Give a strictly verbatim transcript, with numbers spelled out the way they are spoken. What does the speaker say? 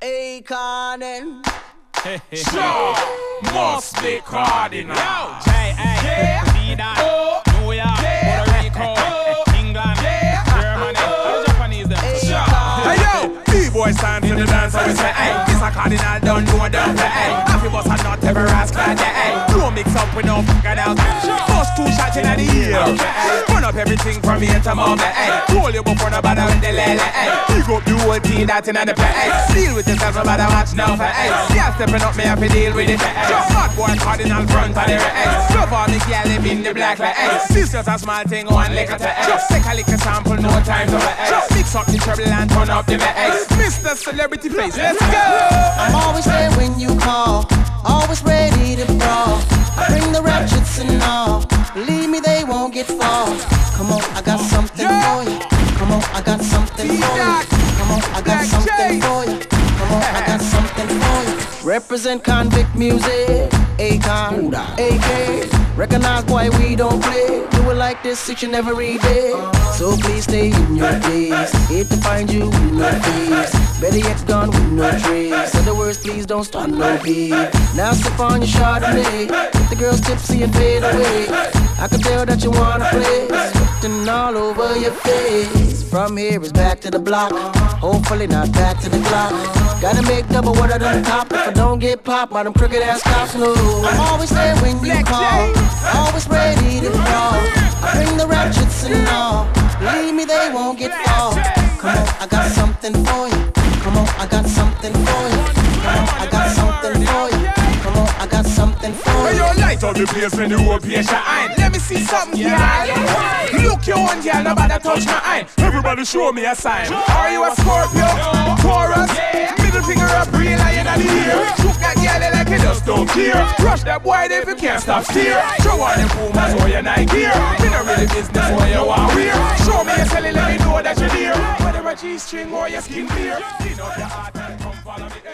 Akon and Sure, must be Cardinal. Yo, J A, yeah. Oh, New York, yeah. Puerto Rico, oh. England, yeah. Germany, how Japanese them? Sure. Hey yo, B-boy stand in the dance, I say, hey, this a Cardinal done, no don't play, hey. Happy boss and not ever ask like that, hey. Don't mix up with no fucking else. First two shots in the ear, hey. Run up everything from here to mom, hey. Roll you before nobody with the lele, hey. Pick up the whole team that's in the play, hey. Deal with yourself, nobody watch now for, hey. Yeah, stepping up, me have to deal with it, hey. Just hot boy Cardinal front of the hey. Love all the girl live in the black like, hey. This just a small thing, one lick at the hey. Just take a lick of sample, no time to hey. Just mix up the trouble and turn up the hey. Mister Celebrity Face, let's go. I'm always there when you call, always ready to brawl. I bring the ratchets and all, believe me they won't get far. Come on, I got something for you. Come on, I got something for you. Come on, I got something for you. Come on, I got something for you. Represent convict music, Akon, A K. Recognize boy we don't play. Do it like this each and every day. So please stay in your place. Hate to find you with no face. Better yet gone with no trace. In other words, please don't start no beef. Now sip on your Chardonnay. Get the girls tipsy and fade away. I can tell that you wanna play. Sweating all over your face. From here is back to the block. Hopefully not back to the clock. Gotta make double what I done top. If I don't get popped by them crooked ass cops, no. I'm always there when you call, always ready to fall. I bring the ratchets and all, believe me they won't get far. Come on, I got something for you. Come on, I got something for you. Come on, I got something for you. Come on, I got something for you. When you light up the place when you open your eye. Let me see something, yeah. Look your own girl, nobody touch my eye. Everybody show me a sign. Are you a Scorpio? Taurus? Middle finger up, real eye in the ear. Shoot that girl like you just don't care. Rush that boy if you can't stop steer. Show all them Pumas or your Nike gear. Me no really business what you want wear. Show me your celly, let me know that you're near. Whether a G-string or your skin clear. Clean up your heart and come follow me.